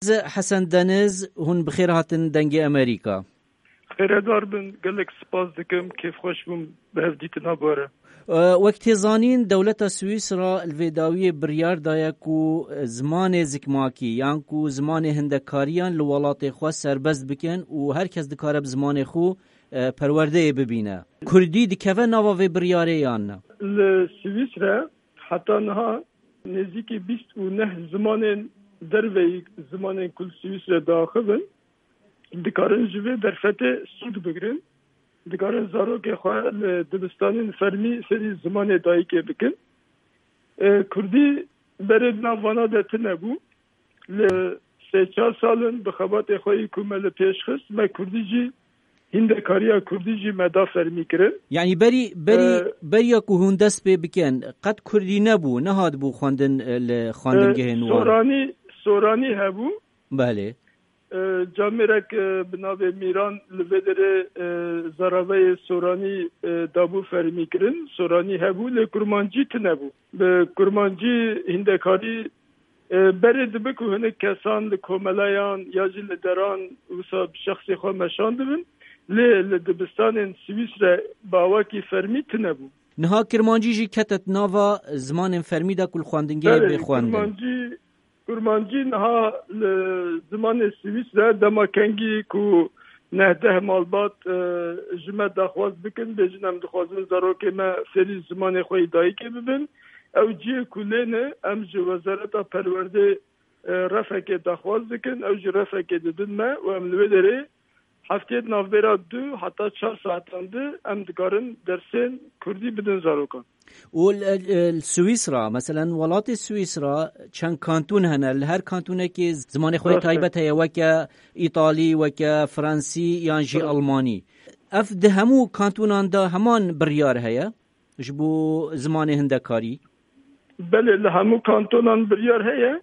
حسن دنز هون بخير هاتن دنگی امریکا. خیردار بن گلک سپاس دکم کیف خوش بم به هفدیتنا باره. وقتی زانین دولت سوئیس را الویداوی بریار دایا کو زمان زکماکی یان کو زمان هندکاریان لولات خو سربست بکن و هر کس دکاره بزمان خو پرورده ببینه. کردی دکوه نوا و بریاره یان نه؟ لسوئیس را حتی نها نزدیکی 29 زمان دروی زمان کل سوئیس را داخلن دکارن جوه درفت سود بگرن دکارن زاروک خواه دبستان فرمی سری زمان دایی که بکن کردی برد نوانا دت نبو ل3-4 سالن بخوابات خواهی کمال پیش خست ما کردی جی هندکاریا کردی جی مدا فرمی کرن یعنی بری که هندست بکن قد کردی نبو نهاد بو خواندن گهنوان سورانی هبو بله جامرک بنابه میران لبدر زراوه سورانی دابو فرمی کرن سورانی هبو لکرمانجی تنبو به کرمانجی هندکاری برد بکو هنه کسان لکوملایان یا جی لدران وصاب شخصی خواه مشان دبن لدبستان سویس را باواکی فرمی تنبو نها کرمانجی جی کتت ناوا زمان فرمی دا کل خواندنگی بخواندن کرمانجی نها زمان سویس را دماکنگی کو نهده مالبات جمع دخواست بکن بجنم دخوازن زاروک ما سری زمان خوی دایی که ببین او جی کلینه ام جی وزارت پرورده رفع که دخواست بکن او جی رفع که ددن ما و ام لوه داره هفتیت نافبرا 2 حتی 4 ساعتانده ام دکارن درسین کردی بدن زاروکان والسويسرا مثلا ولات سويسرا چند کانتون هنه هر کانتونه که زمان خوی تایبت هیا وکا ایتالی وکا فرانسی یان جی المانی اف ده همو کانتونان دا همان بریار هیا جبو زمان هندکاری بله لهمو کانتونان بریار هیا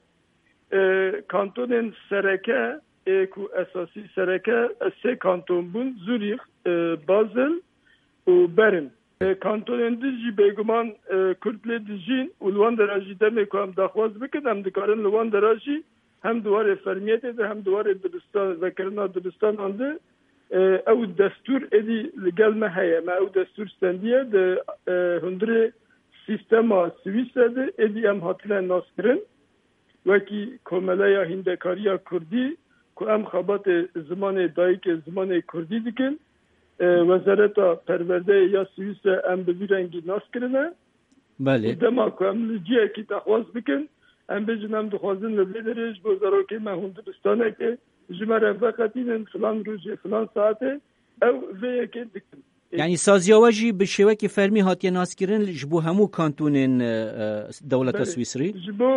کانتونن سرکه کو اساسی سرکه 3 کانتون بون زوریخ بازل و برن کانتون دیجی بیگمان کردلی دیجین و لوان دراجی دمی که هم دخواست بکن هم دکارن لوان دراجی هم دوار فرمیت ده هم دوار دبستان ذکرنا دبستان آنده او دستور ادی لگل مهیه ما او دستور ستندیه ده هندر سیستما سویس ده ادی هم حاطله ناس کرن وکی کمله یا هندکاری یا کردی که هم خبات زمان دایی که زمان کردی دکن وزارت پرورده یا سوئیس ام به رنگی ناس کرنه بله دما که ام لجیه کی تخواست بکن ام بجنم دخوازن لبیدرش بزارو که من هندوستانه که جمعه فقطین فلان روز فلان ساعته او ویه که دکن یعنی سازیاواجی به شوه که فرمی هاتیه ناس کرن جبو همو کانتونین دولت سوئیسری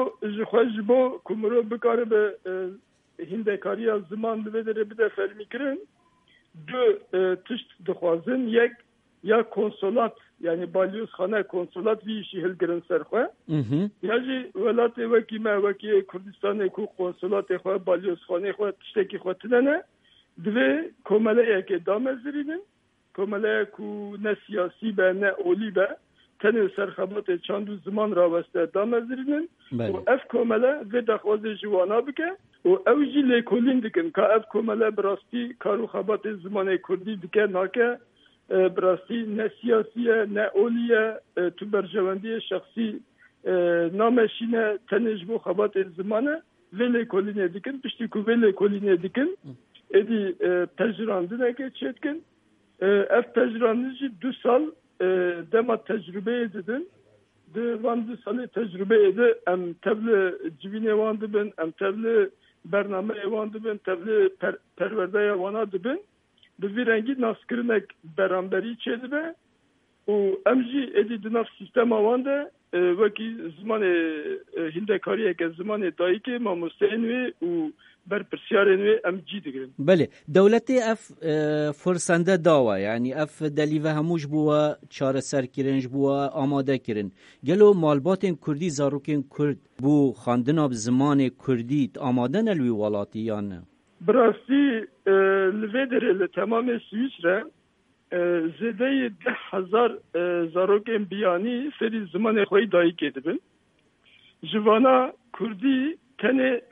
جبو کمرو بکاره به هندکاری از زمان لبیدره بده فرمی کرن دو تشت دخوازن یک یا کنسولات یعنی بالیوزخانه کنسولات ویشی هلگرن سرخواه یا جی ولات وکی ما وکی کردستان کو کنسولات خواه بالیوزخانه خواه تشتکی خواه تننه دوی کمله یک دام زرینن کمله کو نه سیاسی به نه اولی به تنه سرخبات چندو زمان راوسته دام زرینن و اف کمله و دخواز جوانا بکه و اوجی لیکولین دکن که اف کمله براستی کارو خبات زمان کردی دکه ناکه براستی نه سیاسیه نه اولیه تو برجواندی شخصی نامشینه تنش بو خبات زمانه و لیکولین دکن پشتی که و لیکولین دکن ادی تجراندنه که چیتکن اف تجراندنجی 2 سال دما تجربه edin. De van 2 سال تجربه ede em tevle civine van dibin, em tevle bername van dibin, tevle perverde van dibin. Bi vî rengî naskirinek beramberi çedibe û em jî êdî di nav sistema wan de wekî zimanê hindekariyeke zimanê dayîkê mamosteyên wê û berpirsiyarên wê em cî digirin. Belê dewletê ev fursende dawa yanî ev delîve hemû ji bo we çareserkirin ji bo we amadekirin. Gelo malbatên Kurdî zarokên Kurd bû xandina bi zimanê Kurdî amade ne li wî welatî yan ne? Bi rastî li vê derê li temamê Swîsre zêdeyê 10,000 zarokên biyanî serî zimanê xwe dayîkê dibin. Ji vana Kurdî tenê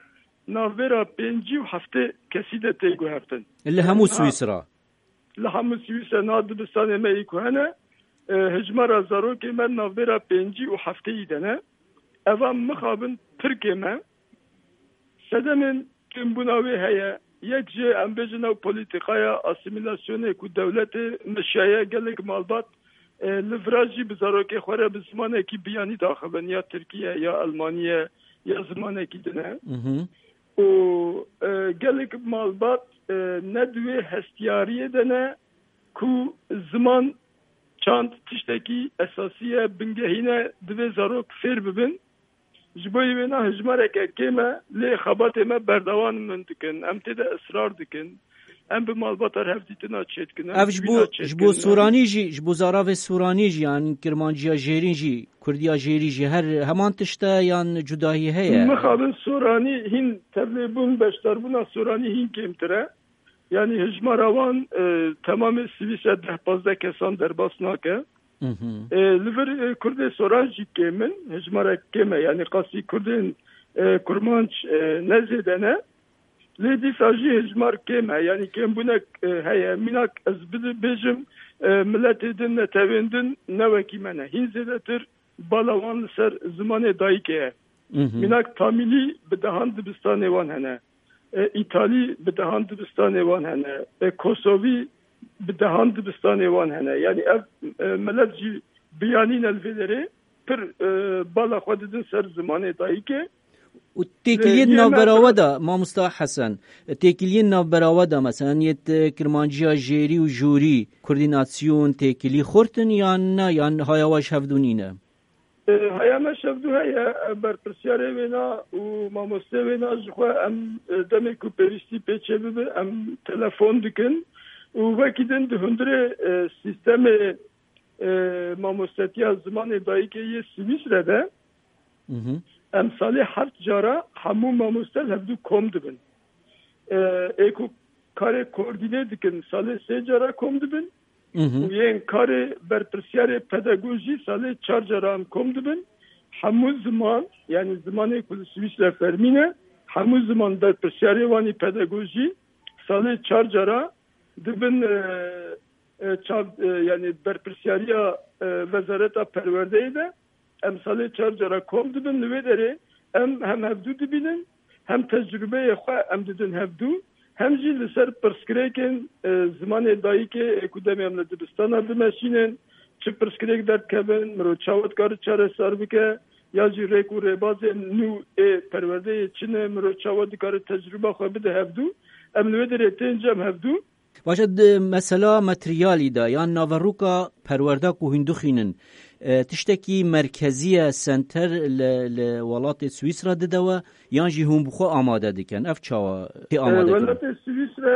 ناویرا 5 و 7 کسی ده تیگو هفتن اللي همو سويسرا لهم سويسرا ناد بستان ما يكوهنا هجمرا زاروك من ناویرا 5 و 7 ایدنه اوام مخابن ترکیه ما سدمن کم بناوی هیا یک جه امبجنا پولیتیقایا اسیمیلاسیونه کو دولت مشایع گلک مالبات لفراجی بزاروک خوره بزمانه کی بیانی داخلن یا ترکیه یا المانیه یا زمانه کی دنه و گلک مالبات ندوی هستیاریه دنه کو زمان چند تشتکی اساسیه بنگهینه دوی زاروک فیر ببین جبوی وینا هجمارک کیمه لی خبات ما بردوان من دکن ام تیده اصرار دکن ام به مالباتر هفتیتنا چید کنن اف جبو سورانی جی جبو زاراو سورانی جی یعنی کرمانجیا جیرین جی کردیا جیری جی هر همان تشتا یان جداهی هیا مخابن سورانی هین تبلیبون بشتربونا سورانی هین کمتره yani hicmaravan tamamı Siviş'e 10-15 kesan derbas nake. Liver Kurde soranjı kemin hicmarak keme yani qasi Kurdin kurmanç nezedene ledi sajı hicmar keme yani kem bunak heye minak azbid bejim millet edin ne tevindin ne vekimene hinzedetir balavan ser zamane dayike minak tamili bedahan dibistane wan hene İtali bedahan dibistane wan hene Kosovi bedahan dibistane wan hene yani ev milletci biyanin elveleri pir bala xwedidin ser zamane dayike تێکیلین ناوبەراوە دا مامۆستا حەسەن تێکیلین ناوبەراوە دا مەسەن یەت کرمانجیا ژێری و ژووری کوردیناسیۆن تێکیلی خورتن یان نا یان هایاواش هەفدونینە هەیامە شەفدو هەیە بەرپرسیارێ وێنا و مامۆستێ وێنا ژخوا ئەم دەمێک و پێویستی پێچێ ببێ ئەم تەلەفۆن دکن و وەکی دن هەندرێ سیستەمێ مامۆستەتیا زمانê dayîkê yê Swîsre de emsalê heft cara hemû mamostel hevdû kom dibin. Êku karê koordîne dikin salê sê cara kom dibin û yên karê berpirsyarê pedagojî salê 4 cara em kom dibin. Hemû ziman yani zimanê ku li Swîsre fermîne hemû ziman berpirsyarê wanî pedagojî salê 4 cara dibin yani berpirsyariya Wezareta Perwerdeyê de emsalê 4 cara kom dibin li wê derê em hem hevdû dibînin hem tecrübeyê xwe em didin hevdû hem jî li ser pirsgirêkên zimanê dayîkê ku demê em li dibistana bimeşînin çi pirsgirêk derdkevin mirov çawa dikare çareser bike ya jî rêk û rêbazên nû ê perwerdeyê çi ne mirov çawa dikare tecrüba xwe bide hevdû em li wê derê tên cem hevdû باشه مثلا متریالی دا یا ناوروکا پرورده کو هندوخینن تشتکی مرکزیه سنتر لولات سوئیسرا ددوا یان جی هم بخو آماده دکن اف چاوا کی آماده ولات سوئیسرا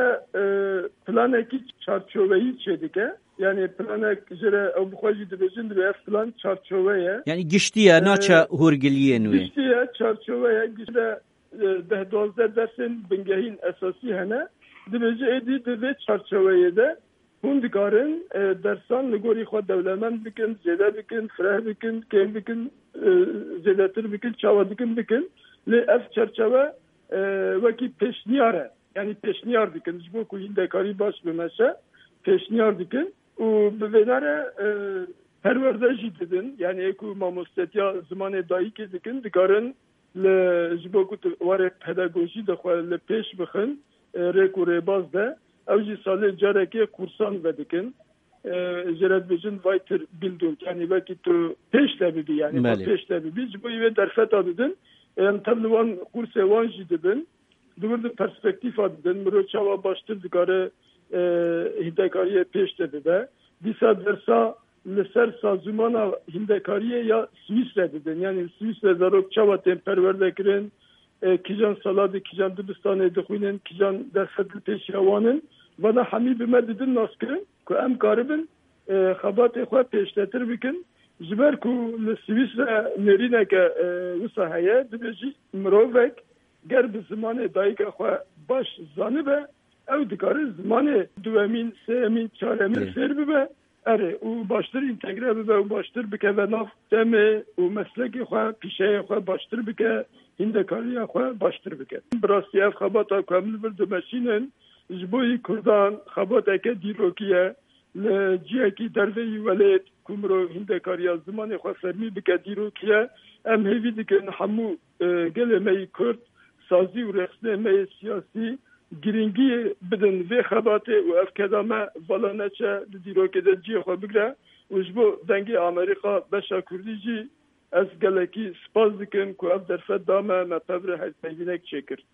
پلانکی چارچوبه‌ای چه دیگه yani planak jere o bxwaji dibêjin dibe ev plan çarçoveye yani giştiye naça hurgiliye nû giştiye çarçoveye gişte 10-12 dersin bingehîn esasî hene dibêje êdî di vê çarçoveyê de hûn dikarin dersan li gorî xwe dewlemend bikin zêde bikin fireh bikin kêm bikin zêdetir bikin çawa bikin lê ev çerçeve wekî pêşniyar e yani pêşniyar dikin ji bo ku hîndekarî baş bimeşe pêşniyar dikin û bi vênare perwerde jî didin yani êku mamostetiya zimanê dayîkê dikin dikarin li ji bo ku warê pedagojî dixwe li pêş bixin rêk û rêbaz de ew jî salê carekê kursan vedikin jeret bijin weiter bildung yani wekî tu pêş de bibî yani pêş de bibî ji bo wê derfeta didin em tev li wan kursê wan jî dibin dibir di perspektîfa didin mirov çawa baştir dikare hîndekariyê pêş de bibe dîsa dersa li ser sazûmana hîndekariyê ya Swîsre didin yani Swîsre zarok çawa tên perwerde kirin kijan saladê kijan dibistanê dixwînin kijan derfet li pêşiya wanin vana hemî bime didin nas kirin ku em karibin xebatê xwe pêştetir bikin ji ber ku li Swîsre nêrîneke wisa heye dibe jî mirovek ger bi zimanê dayîka xwe baş zanibe ew dikare zimanê duwemîn sêmîn çaremîn fêr bibe erê û baştir întegre bibe û baştir bikeve nav demê û meslekê xwe pîşeyê xwe baştir bike هندکاری خو باشتر بکن. براستی اف خباتا کامل بردمشینن جبوی کردان خباتا که دیروکیه لجیکی دروی ولید کمرو هندکاری زمان خو فرمی بکه دیروکیه ام هیوی دکن همو گلمه کرد سازی و رسنه سیاسی گرینگی بدن و خباته و اف کدامه والا نچه دیروکی ده جی خو بگره و جبو دنگی امریکا بشا کردی جی از گلکی سپاس دکن که اف درفت دامه مطبر هر تنگینک چکر.